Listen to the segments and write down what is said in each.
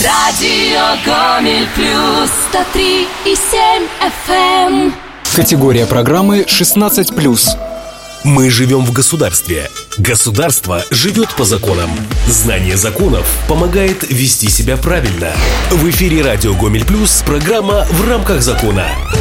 Радио Гомель Плюс 103,7 FM. Категория программы 16+. Мы живем в государстве. Государство живет по законам. Знание законов помогает вести себя правильно. В эфире радио Гомель Плюс программа «В рамках закона».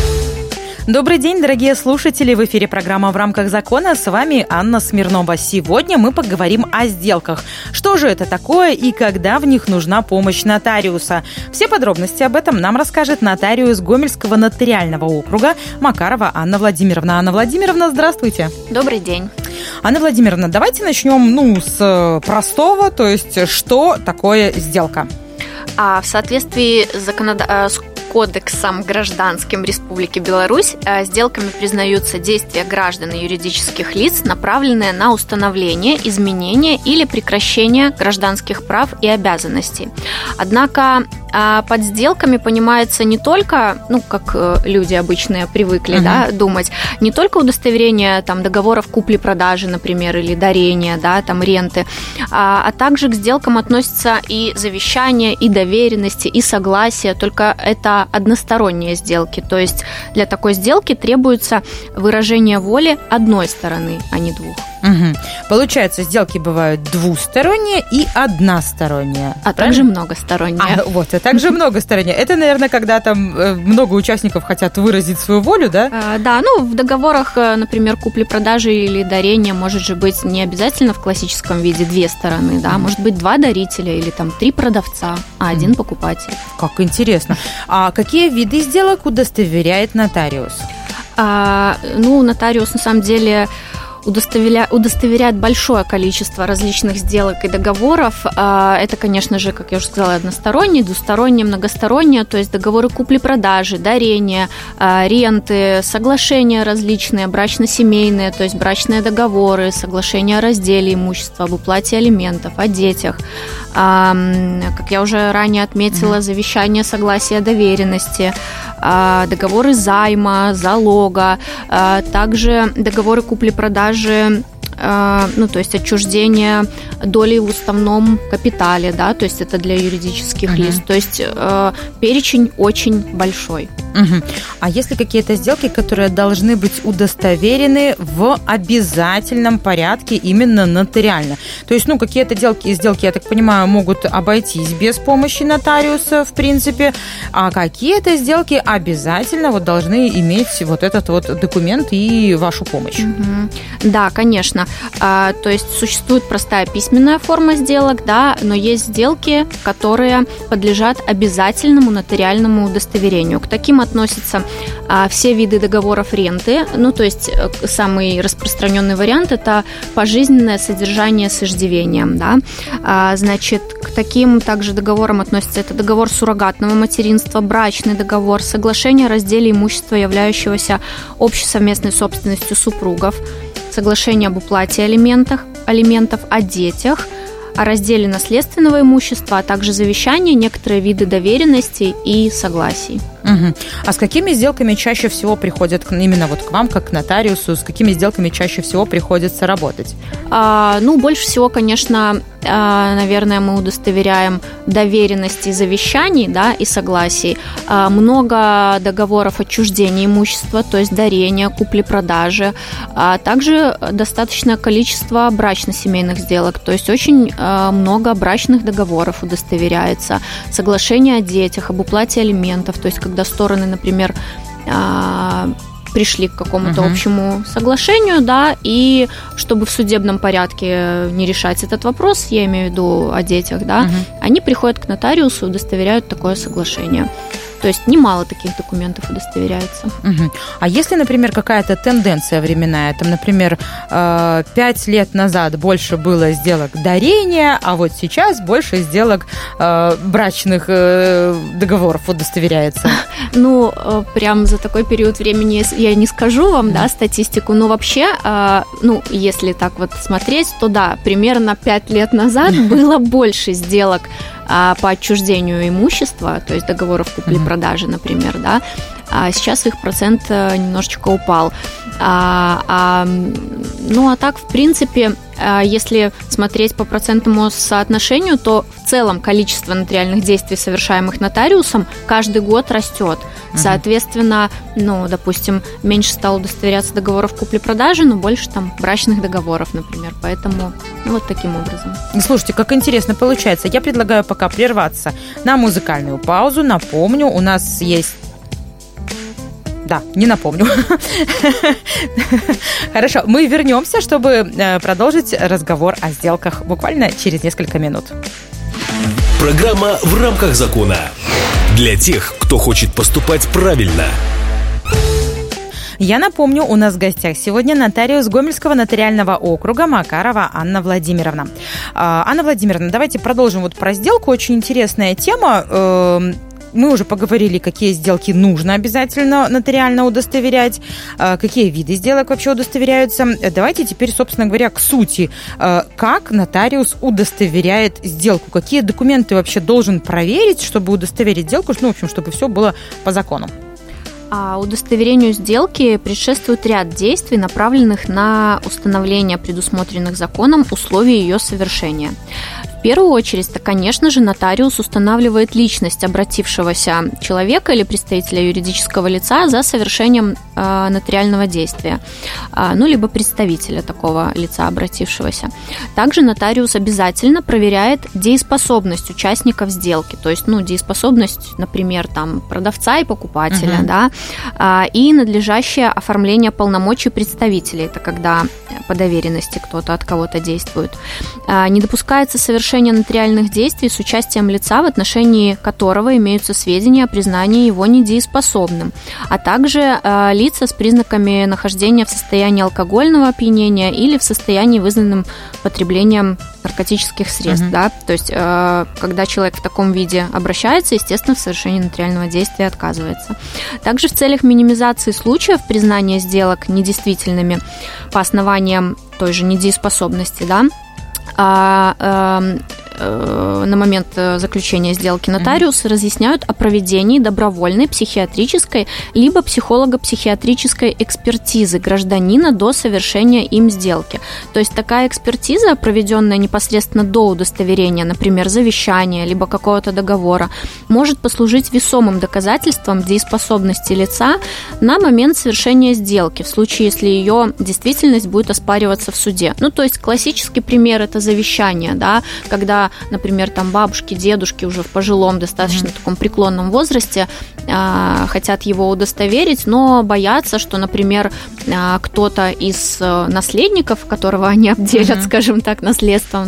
Добрый день, дорогие слушатели! В эфире программа «В рамках закона». С вами Анна Смирнова. Сегодня мы поговорим о сделках. Что же это такое и когда в них нужна помощь нотариуса? Все подробности об этом нам расскажет нотариус Гомельского нотариального округа Макарова Анна Владимировна. Анна Владимировна, здравствуйте! Добрый день! Анна Владимировна, давайте начнем с простого, то есть что такое сделка? В соответствии с Кодексом гражданским Республики Беларусь сделками признаются действия граждан и юридических лиц, направленные на установление, изменение или прекращение гражданских прав и обязанностей. Однако под сделками понимается не только, как люди обычные привыкли думать, не только удостоверение договоров купли-продажи, например, или дарения, ренты, а также к сделкам относятся и завещания, и доверенности, и согласия, только это односторонние сделки. То есть для такой сделки требуется выражение воли одной стороны, а не двух. Угу. Получается, сделки бывают двусторонние и односторонние. А также многосторонние. А также многосторонние. Это, наверное, когда много участников хотят выразить свою волю, да? Да, в договорах, например, купли-продажи или дарения может же быть не обязательно в классическом виде две стороны, да, может быть два дарителя или 3 продавца, а один покупатель. Как интересно. А какие виды сделок удостоверяет нотариус? Нотариус на самом деле удостоверяет большое количество различных сделок и договоров. Это, конечно же, как я уже сказала, односторонние, двусторонние, многосторонние, то есть договоры купли-продажи, дарения, ренты, соглашения различные, брачно-семейные, то есть брачные договоры, соглашения о разделе имущества, об уплате алиментов, о детях. Как я уже ранее отметила, завещание, согласие, доверенности, договоры займа, залога, также договоры купли-продажи, то есть отчуждение доли в уставном капитале, да, то есть это для юридических лиц. То есть перечень очень большой. А есть ли какие-то сделки, которые должны быть удостоверены в обязательном порядке именно нотариально? То есть, какие-то сделки, я так понимаю, могут обойтись без помощи нотариуса, в принципе, а какие-то сделки обязательно должны иметь этот документ и вашу помощь. Да, конечно. То есть существует простая письменная форма сделок, да, но есть сделки, которые подлежат обязательному нотариальному удостоверению. К таким относятся все виды договоров ренты, то есть самый распространенный вариант – это пожизненное содержание с иждивением, да. Значит, к таким также договорам относятся это договор суррогатного материнства, брачный договор, соглашение о разделе имущества, являющегося общей совместной собственностью супругов, соглашение об уплате алиментов, о детях, о разделе наследственного имущества, а также завещания, некоторые виды доверенностей и согласий. А с какими сделками чаще всего приходят именно к вам, как к нотариусу, с какими сделками чаще всего приходится работать? Больше всего, конечно, наверное, мы удостоверяем доверенности, завещаний, да, и согласий. Много договоров отчуждения имущества, то есть дарения, купли-продажи. Также достаточное количество брачно-семейных сделок, то есть очень много брачных договоров удостоверяется. Соглашение о детях, об уплате алиментов, то есть когда стороны, например, пришли к какому-то общему соглашению, да, и чтобы в судебном порядке не решать этот вопрос, я имею в виду о детях, да, они приходят к нотариусу и удостоверяют такое соглашение. То есть немало таких документов удостоверяется. А если, например, какая-то тенденция временная, например, 5 лет назад больше было сделок дарения, а вот сейчас больше сделок брачных договоров удостоверяется? Прям за такой период времени я не скажу вам, да, статистику, но вообще, если так смотреть, то да, примерно 5 лет назад было больше сделок по отчуждению имущества, то есть договоров купли-продажи, например, да, а сейчас их процент немножечко упал. А так, в принципе, если смотреть по процентному соотношению, то в целом количество нотариальных действий, совершаемых нотариусом, каждый год растет. Соответственно, допустим, меньше стало удостоверяться договоров купли-продажи, но больше там брачных договоров, например. Поэтому вот таким образом. Слушайте, как интересно получается. Я предлагаю пока прерваться на музыкальную паузу. Напомню, у нас есть... Да, не напомню. Хорошо, мы вернемся, чтобы продолжить разговор о сделках буквально через несколько минут. Программа «В рамках закона». Для тех, кто хочет поступать правильно. Я напомню, у нас в гостях сегодня нотариус Гомельского нотариального округа Макарова Анна Владимировна. Анна Владимировна, давайте продолжим вот про сделку. Очень интересная тема. Мы уже поговорили, какие сделки нужно обязательно нотариально удостоверять, какие виды сделок вообще удостоверяются. Давайте теперь, собственно говоря, к сути. Как нотариус удостоверяет сделку? Какие документы вообще должен проверить, чтобы удостоверить сделку? В общем, чтобы все было по закону. Удостоверению сделки предшествует ряд действий, направленных на установление предусмотренных законом условий ее совершения. В первую очередь, конечно же, нотариус устанавливает личность обратившегося человека или представителя юридического лица за совершением нотариального действия, либо представителя такого лица, обратившегося. Также нотариус обязательно проверяет дееспособность участников сделки, то есть, дееспособность, например, там, продавца и покупателя, и надлежащее оформление полномочий представителей, это когда по доверенности кто-то от кого-то действует. Не допускается совершение нотариальных действий с участием лица, в отношении которого имеются сведения о признании его недееспособным, а также лица с признаками нахождения в состоянии алкогольного опьянения или в состоянии, вызванном потреблением наркотических средств. То есть, когда человек в таком виде обращается, естественно, в совершении нотариального действия отказывается. Также в целях минимизации случаев признания сделок недействительными по основаниям той же недееспособности, на момент заключения сделки нотариусы разъясняют о проведении добровольной психиатрической либо психолого-психиатрической экспертизы гражданина до совершения им сделки. То есть такая экспертиза, проведенная непосредственно до удостоверения, например, завещания либо какого-то договора, может послужить весомым доказательством дееспособности лица на момент совершения сделки, в случае, если ее действительность будет оспариваться в суде. То есть классический пример – это завещание, когда, например, там бабушки, дедушки уже в пожилом, достаточно таком преклонном возрасте хотят его удостоверить, но боятся, что, например, кто-то из наследников, которого они обделят, скажем так, наследством,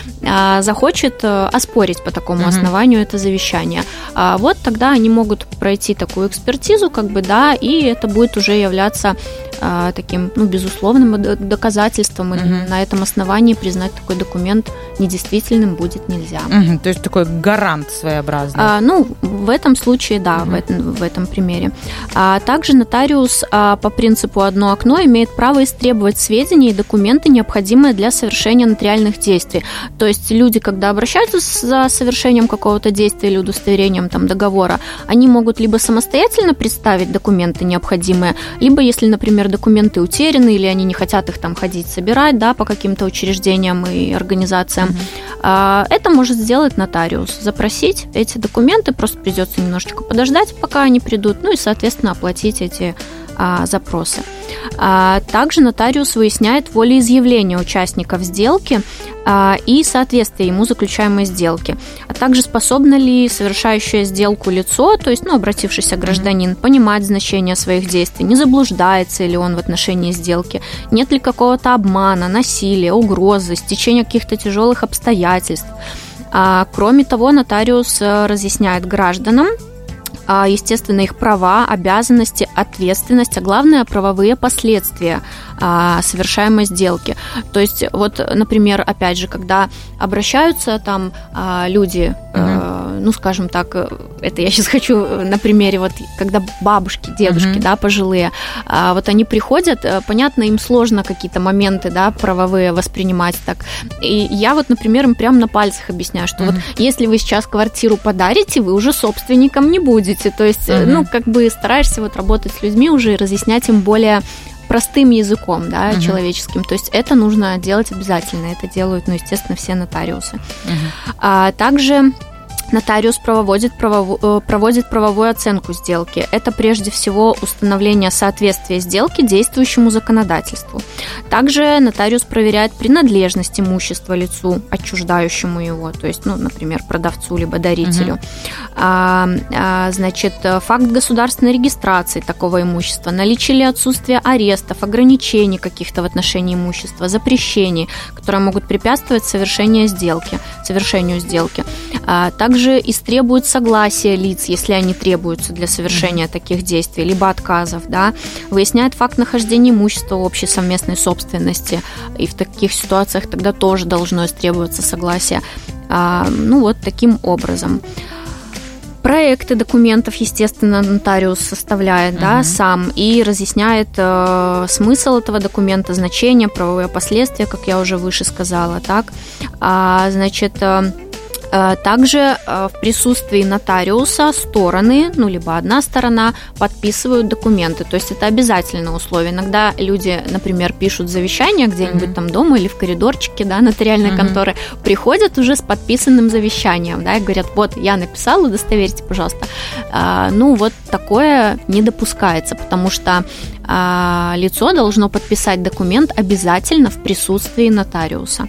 захочет оспорить по такому основанию это завещание. Вот тогда они могут пройти такую экспертизу, и это будет уже являться таким, безусловным доказательством, и на этом основании признать такой документ недействительным будет нельзя. То есть такой гарант своеобразный. В этом случае, да, в этом примере. Также нотариус по принципу «одно окно» имеет право истребовать сведения и документы, необходимые для совершения нотариальных действий. То есть люди, когда обращаются за совершением какого-то действия или удостоверением договора, они могут либо самостоятельно представить документы необходимые, либо, если, например, документы утеряны или они не хотят их ходить собирать, по каким-то учреждениям и организациям, это может сделать нотариус. Запросить эти документы, просто придется немножечко подождать, пока они придут, и, соответственно, оплатить эти запросы. Также нотариус выясняет волеизъявление участников сделки и соответствие ему заключаемой сделки, а также способно ли совершающее сделку лицо, то есть обратившийся гражданин, понимать значение своих действий, не заблуждается ли он в отношении сделки, нет ли какого-то обмана, насилия, угрозы, стечения каких-то тяжелых обстоятельств. Кроме того, нотариус разъясняет гражданам, естественно, их права, обязанности, ответственность, а главное, правовые последствия совершаемой сделки. То есть, например, опять же, когда обращаются люди, скажем так, это я сейчас хочу на примере, когда бабушки, дедушки, пожилые, они приходят, понятно, им сложно какие-то моменты, правовые воспринимать так. И я например, им прямо на пальцах объясняю, что если вы сейчас квартиру подарите, вы уже собственником не будете. То есть, стараешься работать с людьми уже и разъяснять им более простым языком, да, человеческим. То есть это нужно делать обязательно. Это делают, естественно, все нотариусы. Также нотариус проводит правовую оценку сделки. Это прежде всего установление соответствия сделки действующему законодательству. Также нотариус проверяет принадлежность имущества лицу, отчуждающему его, то есть, например, продавцу либо дарителю. Значит, факт государственной регистрации такого имущества, наличие или отсутствие арестов, ограничений каких-то в отношении имущества, запрещений, которые могут препятствовать совершению сделки. Также истребуют согласие лиц, если они требуются для совершения таких действий, либо отказов, да, выясняет факт нахождения имущества в общей совместной собственности, и в таких ситуациях тогда тоже должно истребоваться согласие. Вот таким образом. Проекты документов, естественно, нотариус составляет, да, сам и разъясняет смысл этого документа, значение, правовые последствия, как я уже выше сказала, так. Значит, также в присутствии нотариуса стороны, либо одна сторона, подписывают документы. То есть это обязательное условие. Иногда люди, например, пишут завещание где-нибудь там дома или в коридорчике, да, нотариальной конторы, приходят уже с подписанным завещанием, да, и говорят: вот, я написал, удостоверьте, пожалуйста. Вот такое не допускается, потому что лицо должно подписать документ обязательно в присутствии нотариуса.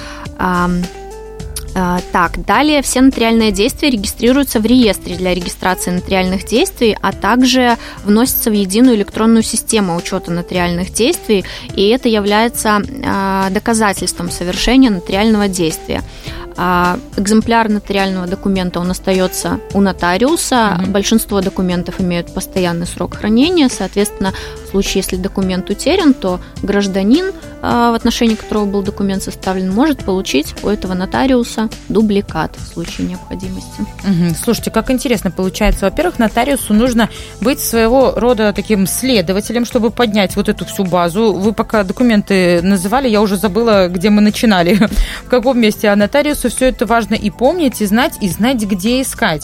Так, далее все нотариальные действия регистрируются в реестре для регистрации нотариальных действий, а также вносятся в единую электронную систему учета нотариальных действий, и это является доказательством совершения нотариального действия. Экземпляр нотариального документа, он остается у нотариуса. Большинство документов имеют постоянный срок хранения. Соответственно, в случае, если документ утерян, то гражданин, в отношении которого был документ составлен, может получить у этого нотариуса дубликат в случае необходимости. Слушайте, как интересно получается. Во-первых, нотариусу нужно быть своего рода таким следователем, чтобы поднять вот эту всю базу. Вы пока документы называли, я уже забыла, где мы начинали, в каком месте. А нотариусу все это важно и помнить, и знать, где искать.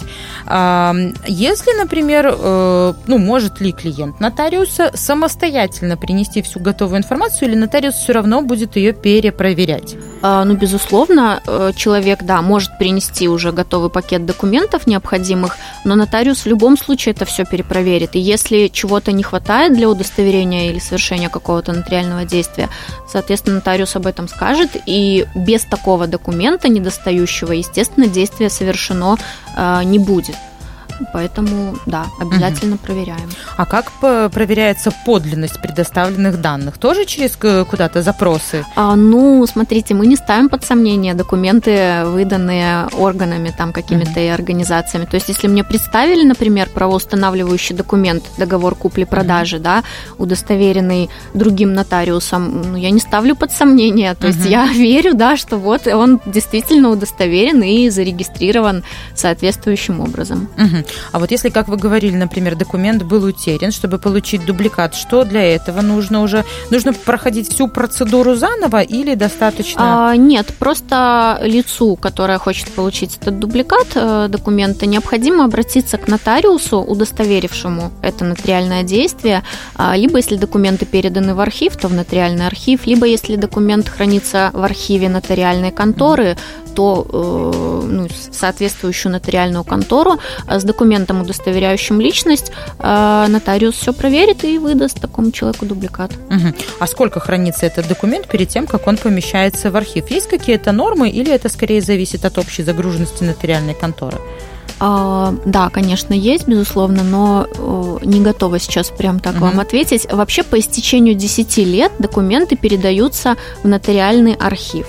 Если, например, может ли клиент нотариуса самостоятельно принести всю готовую информацию, или нотариус все равно будет ее перепроверять? Безусловно, человек, да, может принести уже готовый пакет документов необходимых, но нотариус в любом случае это все перепроверит. И если чего-то не хватает для удостоверения или совершения какого-то нотариального действия, соответственно, нотариус об этом скажет, и без такого документа недостающего, естественно, действие совершено не будет. Поэтому, да, обязательно проверяем. А как проверяется подлинность предоставленных данных? Тоже через куда-то запросы? Смотрите, мы не ставим под сомнение документы, выданные органами, там, какими-то организациями. То есть, если мне представили, например, правоустанавливающий документ, договор купли-продажи, да, удостоверенный другим нотариусом, я не ставлю под сомнение. То есть, я верю, да, что вот он действительно удостоверен и зарегистрирован соответствующим образом. А вот если, как вы говорили, например, документ был утерян, чтобы получить дубликат, что для этого нужно уже? Нужно проходить всю процедуру заново или достаточно? Нет, просто лицу, которое хочет получить этот дубликат документа, необходимо обратиться к нотариусу, удостоверившему это нотариальное действие, либо если документы переданы в архив, то в нотариальный архив, либо если документ хранится в архиве нотариальной конторы, то в соответствующую нотариальную контору с документом, удостоверяющим личность, нотариус все проверит и выдаст такому человеку дубликат. А сколько хранится этот документ перед тем, как он помещается в архив? Есть какие-то нормы или это скорее зависит от общей загруженности нотариальной конторы? Да, конечно, есть, безусловно, но не готова сейчас прям так вам ответить. Вообще, по истечению 10 лет документы передаются в нотариальный архив.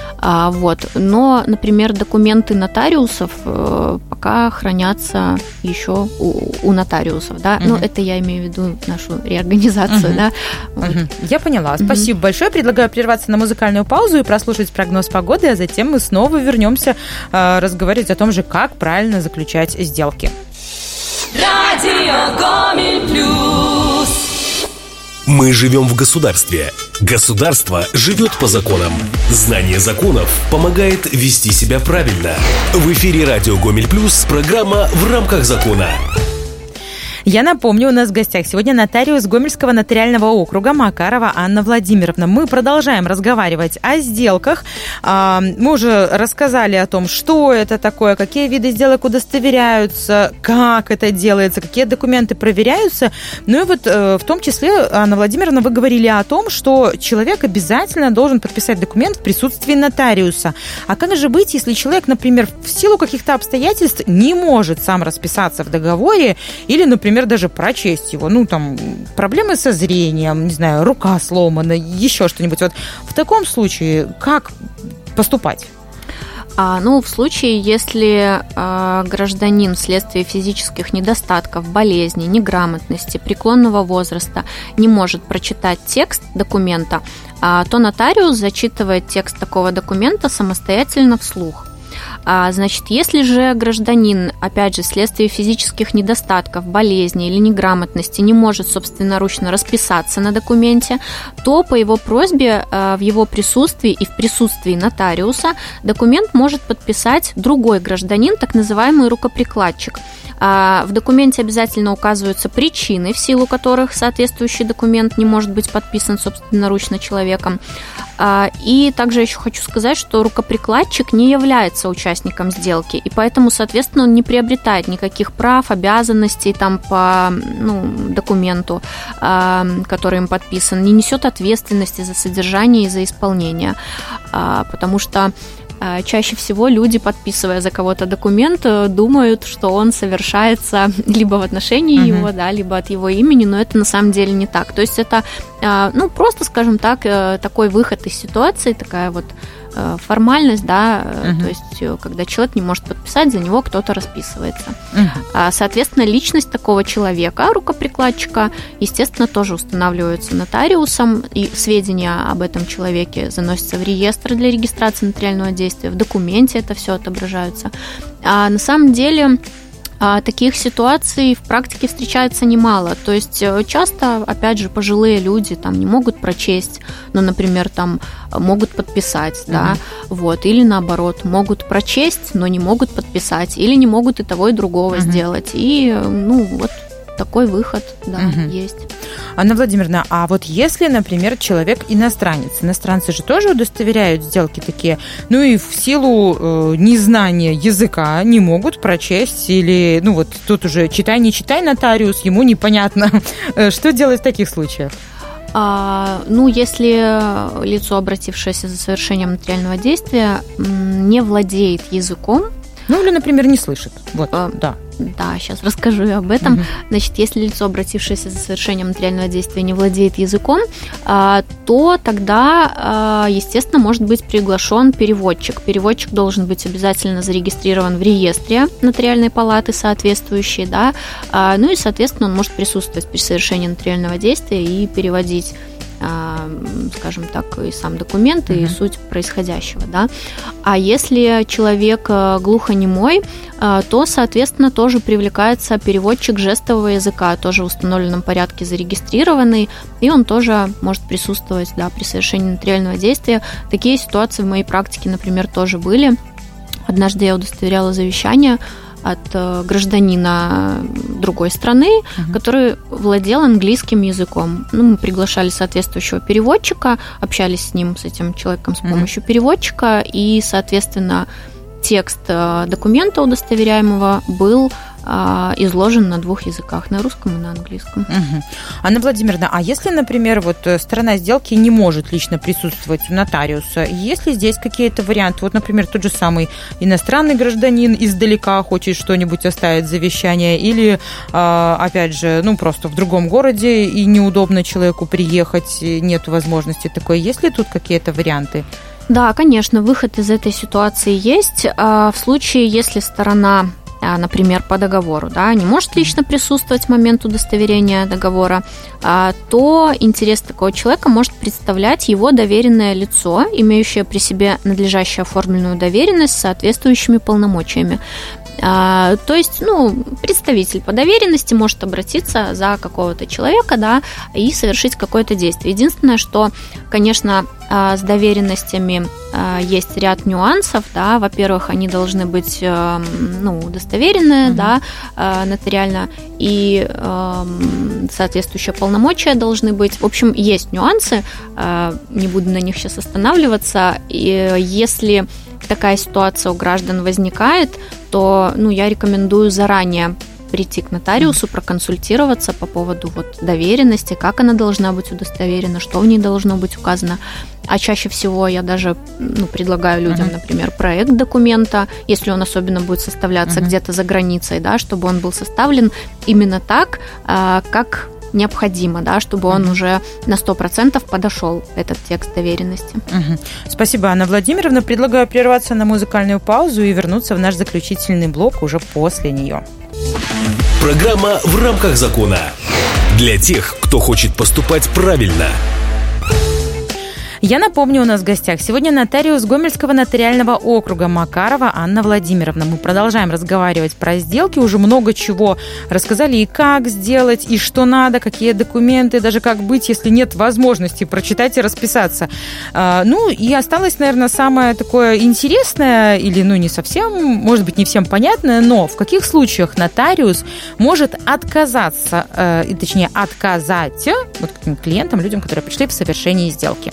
Но, например, документы нотариусов пока хранятся еще у нотариусов, да. Это я имею в виду нашу реорганизацию, да. Я поняла. Спасибо большое. Предлагаю прерваться на музыкальную паузу и прослушать прогноз погоды, а затем мы снова вернемся разговаривать о том же, как правильно заключать сделки. Радио Гомель Плюс. Мы живем в государстве. Государство живет по законам. Знание законов помогает вести себя правильно. В эфире радио Гомель Плюс программа «В рамках закона». Я напомню, у нас в гостях сегодня нотариус Гомельского нотариального округа Макарова Анна Владимировна. Мы продолжаем разговаривать о сделках. Мы уже рассказали о том, что это такое, какие виды сделок удостоверяются, как это делается, какие документы проверяются. Ну и вот в том числе, Анна Владимировна, вы говорили о том, что человек обязательно должен подписать документ в присутствии нотариуса. А как же быть, если человек, например, в силу каких-то обстоятельств не может сам расписаться в договоре или, например, даже прочесть его? Ну, там, проблемы со зрением, не знаю, рука сломана, еще что-нибудь. Вот в таком случае как поступать? В случае, если гражданин вследствие физических недостатков, болезни, неграмотности, преклонного возраста не может прочитать текст документа, то нотариус зачитывает текст такого документа самостоятельно вслух. Значит, если же гражданин, опять же, вследствие физических недостатков, болезни или неграмотности не может собственноручно расписаться на документе, то по его просьбе в его присутствии и в присутствии нотариуса документ может подписать другой гражданин, так называемый рукоприкладчик. В документе обязательно указываются причины, в силу которых соответствующий документ не может быть подписан собственноручно человеком. И также еще хочу сказать, что рукоприкладчик не является участником сделки, и поэтому, соответственно, он не приобретает никаких прав, обязанностей там, по документу, который им подписан, не несет ответственности за содержание и за исполнение, потому что чаще всего люди, подписывая за кого-то документ, думают, что он совершается либо в отношении его, да, либо от его имени, но это на самом деле не так. То есть это, просто, скажем так, такой выход из ситуации, такая вот формальность, да, то есть когда человек не может подписать, за него кто-то расписывается. Соответственно, личность такого человека, рукоприкладчика, естественно, тоже устанавливается нотариусом, и сведения об этом человеке заносятся в реестр для регистрации нотариального действия, в документе это все отображается. А на самом деле таких ситуаций в практике встречается немало. То есть часто, опять же, пожилые люди там не могут прочесть, но, например, там могут подписать, да, вот, или наоборот, могут прочесть, но не могут подписать, или не могут и того, и другого сделать. И, вот такой выход, да, есть. Анна Владимировна, а вот если, например, человек иностранец, иностранцы же тоже удостоверяют сделки такие, и в силу незнания языка не могут прочесть, или, тут уже читай, не читай, нотариус, ему непонятно. Что делать в таких случаях? Если лицо, обратившееся за совершением нотариального действия, не владеет языком, или, например, не слышит. Вот, да. Да, сейчас расскажу об этом. Значит, если лицо, обратившееся за совершением нотариального действия, не владеет языком, то тогда, естественно, может быть приглашен переводчик. Переводчик должен быть обязательно зарегистрирован в реестре нотариальной палаты соответствующей, да, и, соответственно, он может присутствовать при совершении нотариального действия и переводить, скажем так, и сам документ, и суть происходящего, да. А если человек глухонемой, то, соответственно, тоже привлекается переводчик жестового языка, тоже в установленном порядке зарегистрированный, и он тоже может присутствовать, да, при совершении нотариального действия. Такие ситуации в моей практике, например, тоже были. Однажды я удостоверяла завещание от гражданина другой страны, который владел английским языком. Мы приглашали соответствующего переводчика, общались с ним, с этим человеком, с помощью переводчика, и, соответственно, текст документа удостоверяемого был изложен на двух языках, на русском и на английском. Анна Владимировна, а если, например, сторона сделки не может лично присутствовать у нотариуса, есть ли здесь какие-то варианты? Вот, например, тот же самый иностранный гражданин издалека хочет что-нибудь оставить завещание, или, опять же, просто в другом городе и неудобно человеку приехать, нет возможности такой. Есть ли тут какие-то варианты? Да, конечно, выход из этой ситуации есть. В случае, если сторона, например, по договору, да, не может лично присутствовать в момент удостоверения договора, то интерес такого человека может представлять его доверенное лицо, имеющее при себе надлежащую оформленную доверенность с соответствующими полномочиями. То есть, представитель по доверенности может обратиться за какого-то человека, да, и совершить какое-то действие. Единственное, что, конечно, с доверенностями есть ряд нюансов, да, во-первых, они должны быть, удостоверенные, да, нотариально, и соответствующие полномочия должны быть. В общем, есть нюансы, не буду на них сейчас останавливаться, и если такая ситуация у граждан возникает, то, я рекомендую заранее прийти к нотариусу, проконсультироваться по поводу доверенности, как она должна быть удостоверена, что в ней должно быть указано. А чаще всего я даже предлагаю людям, например, проект документа, если он особенно будет составляться где-то за границей, да, чтобы он был составлен именно так, как необходимо, да, чтобы он уже на 100% подошел, этот текст доверенности. Спасибо, Анна Владимировна. Предлагаю прерваться на музыкальную паузу и вернуться в наш заключительный блок уже после нее. Программа «В рамках закона». Для тех, кто хочет поступать правильно. Я напомню, у нас в гостях сегодня нотариус Гомельского нотариального округа Макарова Анна Владимировна. Мы продолжаем разговаривать про сделки. Уже много чего рассказали, и как сделать, и что надо, какие документы, даже как быть, если нет возможности прочитать и расписаться. И осталось, наверное, самое такое интересное, или, не совсем, может быть, не всем понятное, но в каких случаях нотариус может отказаться, отказать клиентам, людям, которые пришли в совершении сделки.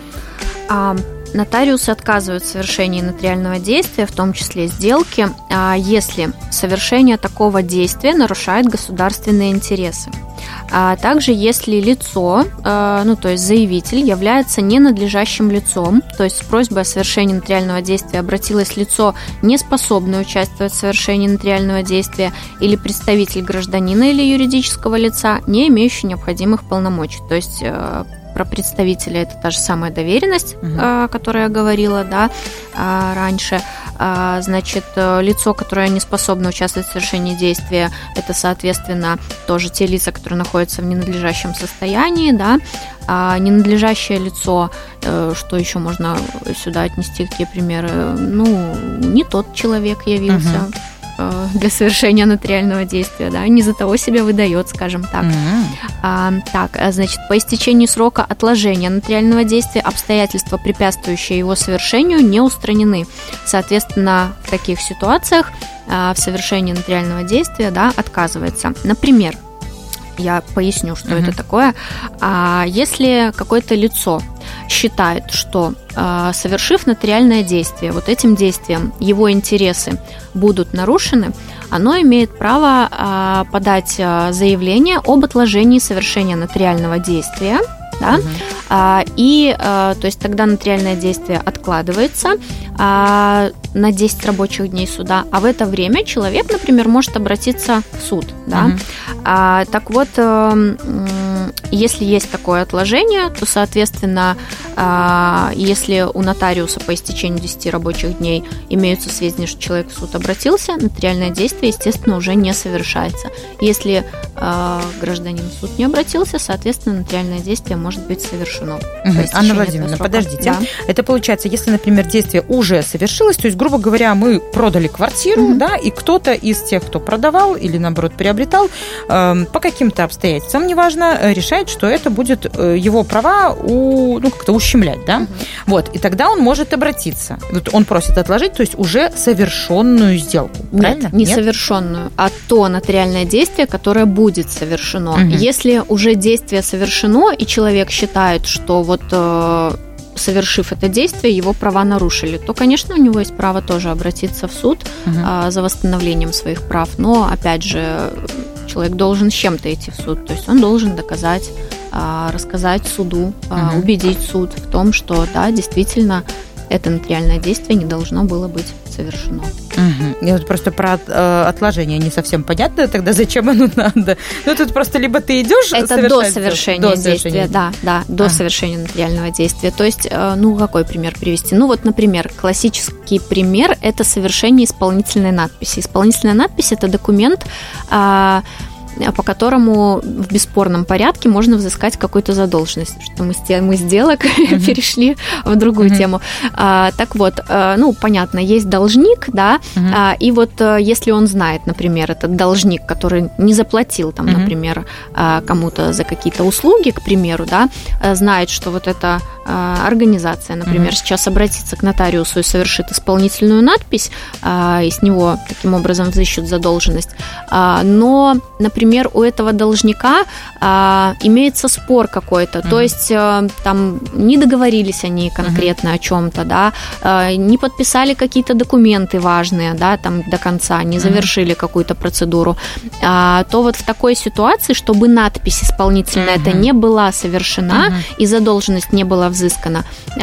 Нотариусы отказывают в совершении нотариального действия, в том числе сделки, если совершение такого действия нарушает государственные интересы. А также если лицо, то есть заявитель, является ненадлежащим лицом, то есть с просьбой о совершении нотариального действия обратилось лицо, не способное участвовать в совершении нотариального действия, или представитель гражданина или юридического лица, не имеющий необходимых полномочий. То есть про представителя это та же самая доверенность, о которой я говорила, да, раньше. Значит, лицо, которое не способно участвовать в совершении действия, это, соответственно, тоже те лица, которые находятся в ненадлежащем состоянии, да. Ненадлежащее лицо, что еще можно сюда отнести, какие примеры? Не тот человек явился для совершения нотариального действия, да, не за того себя выдает, скажем так. Значит, по истечении срока отложения нотариального действия обстоятельства, препятствующие его совершению, не устранены. Соответственно, в таких ситуациях в совершении нотариального действия, да, отказывается. Например, я поясню, что это такое. Если какое-то лицо считает, что, совершив нотариальное действие, этим действием его интересы будут нарушены, оно имеет право подать заявление об отложении совершения нотариального действия, да? То есть тогда нотариальное действие откладывается на 10 рабочих дней суда, а в это время человек, например, может обратиться в суд. Да? Так вот, если есть такое отложение, то, соответственно, если у нотариуса по истечению 10 рабочих дней имеются сведения, что человек в суд обратился, нотариальное действие, естественно, уже не совершается. Если гражданин в суд не обратился, соответственно, нотариальное действие может быть совершено. Анна Владимировна, подождите. Да. Это получается, если, например, действие уже совершилось, то есть, грубо говоря, мы продали квартиру, да, и кто-то из тех, кто продавал или, наоборот, приобретал, по каким-то обстоятельствам, неважно, решает, что это будет его права как-то ущемлять, да? Вот, и тогда он может обратиться. Он просит отложить, то есть уже совершенную сделку, правильно? Нет, не совершенную, а то нотариальное действие, которое будет совершено. Если уже действие совершено, и человек считает, что совершив это действие, его права нарушили, то, конечно, у него есть право тоже обратиться в суд за восстановлением своих прав. Но, опять же, человек должен с чем-то идти в суд. То есть он должен доказать, рассказать суду, убедить суд в том, что, да, действительно, это нотариальное действие не должно было быть совершено. Я просто про отложение не совсем понятно, тогда зачем оно надо? Тут просто либо ты идешь... Это до совершения действия, да, до совершения нотариального действия. То есть, какой пример привести? Например, классический пример – это совершение исполнительной надписи. Исполнительная надпись – это документ, по которому в бесспорном порядке можно взыскать какую-то задолженность, что мы сделок перешли в другую тему. Так вот, понятно, есть должник, да, и если он знает, например, этот должник, который не заплатил, например, кому-то за какие-то услуги, к примеру, да, знает, что это организация, например, сейчас обратится к нотариусу и совершит исполнительную надпись, и с него таким образом взыщут задолженность. Но, например, у этого должника имеется спор какой-то, то есть там не договорились они конкретно о чем-то, да, не подписали какие-то документы важные, да, там до конца, не завершили какую-то процедуру, то вот в такой ситуации, чтобы надпись исполнительная это не была совершена и задолженность не была взыскана,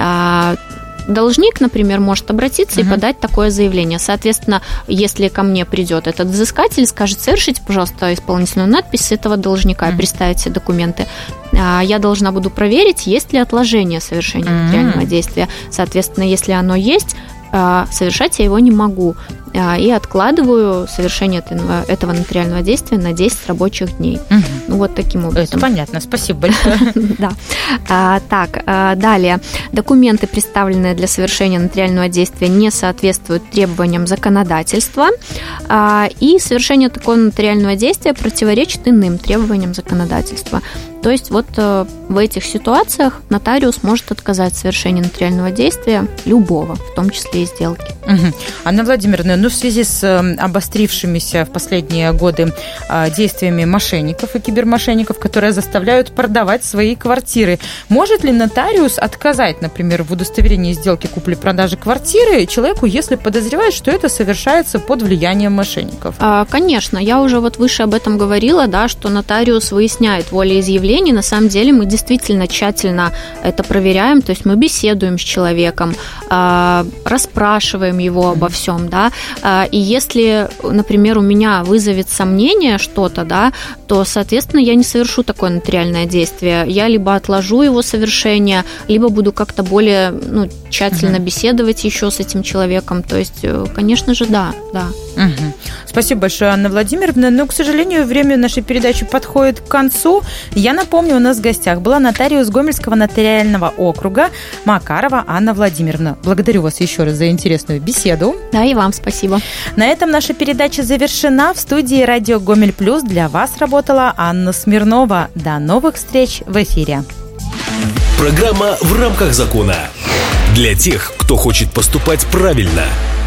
должник, например, может обратиться и подать такое заявление. Соответственно, если ко мне придет этот взыскатель, скажет: совершите, пожалуйста, исполнительную надпись с этого должника и представить все документы. Я должна буду проверить, есть ли отложение совершения нотариального действия. Соответственно, если оно есть, совершать я его не могу. И откладываю совершение этого нотариального действия на 10 рабочих дней. Ну, вот таким образом. Это понятно. Спасибо большое. Да. Так, далее. Документы, представленные для совершения нотариального действия, не соответствуют требованиям законодательства, и совершение такого нотариального действия противоречит иным требованиям законодательства. То есть вот в этих ситуациях нотариус может отказать в совершении нотариального действия любого, в том числе и сделки. Анна Владимировна, в связи с обострившимися в последние годы действиями мошенников и кибермошенников, которые заставляют продавать свои квартиры, может ли нотариус отказать, например, в удостоверении сделки купли-продажи квартиры человеку, если подозревает, что это совершается под влиянием мошенников? Конечно, я уже вот выше об этом говорила, да, что нотариус выясняет волеизъявление. На самом деле мы действительно тщательно это проверяем, то есть мы беседуем с человеком, расспрашиваем его обо всем, да. И если, например, у меня вызовет сомнение что-то, да, то, соответственно, я не совершу такое нотариальное действие. Я либо отложу его совершение, либо буду как-то более тщательно беседовать еще с этим человеком. То есть, конечно же, да. Спасибо большое, Анна Владимировна. Но, к сожалению, время нашей передачи подходит к концу. Я напомню, у нас в гостях была нотариус Гомельского нотариального округа Макарова Анна Владимировна. Благодарю вас еще раз за интересную беседу. Да, и вам спасибо. На этом наша передача завершена. В студии «Радио Гомель Плюс» для вас работала Анна Смирнова. До новых встреч в эфире. Программа «В рамках закона». Для тех, кто хочет поступать правильно.